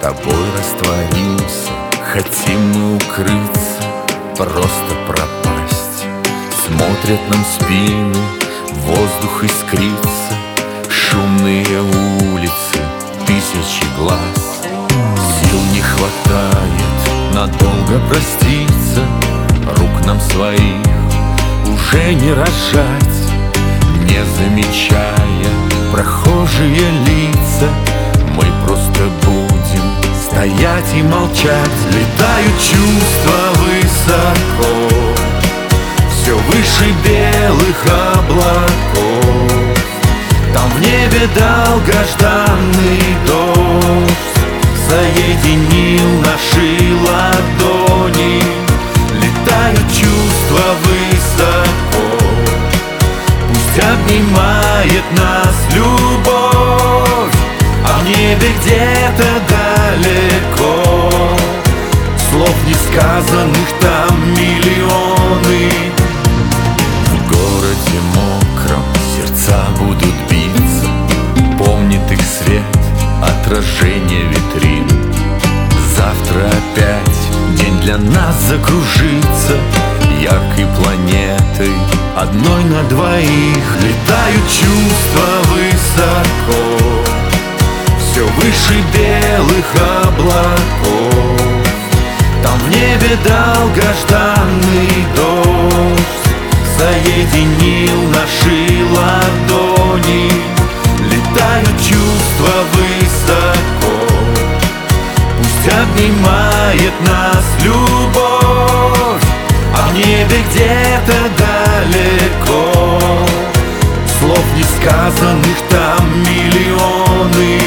тобой растворился. Хотим мы укрыться, просто пропасть. Смотрят нам спины, воздух искрится, шумные улицы, тысячи глаз. Сил не хватает надолго проститься, рук нам своих уже не рожать. Не замечая прохожие лица, мы просто будем стоять и молчать. Летают чувства высоко, все выше белых облаков. Там в небе долгожданный дождь соединил наши ладони. Летают чувства высоко, пусть обнимает нас любовь, а в небе где-то далеко слов несказанных там миллионы. В городе мокром сердца будут биться, помнит их свет, отражение витрин. Завтра опять день для нас закружится яркой планетой, одной на двоих. Летают чувства высоко, все выше белых облаков. Там в небе долгожданный дождь соединил наши ладони. Летают чувства высоко, пусть обнимает нас любовь, а в небе где-то далеко слов несказанных там миллионы.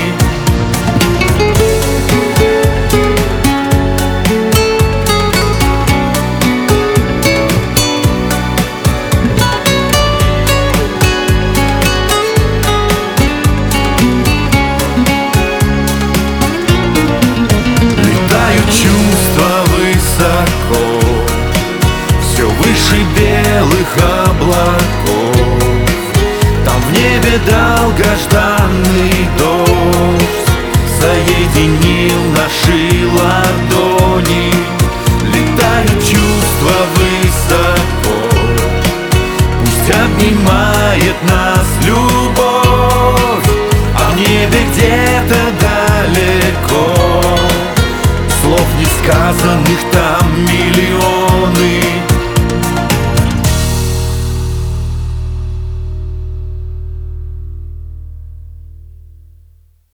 Чувства высоко, все выше белых облаков. Там в небе долгожданный дождь соединил наши ладони. Летают чувства высоко, пусть обнимает нас любовь, а в небе где-то далеко слов несказанных там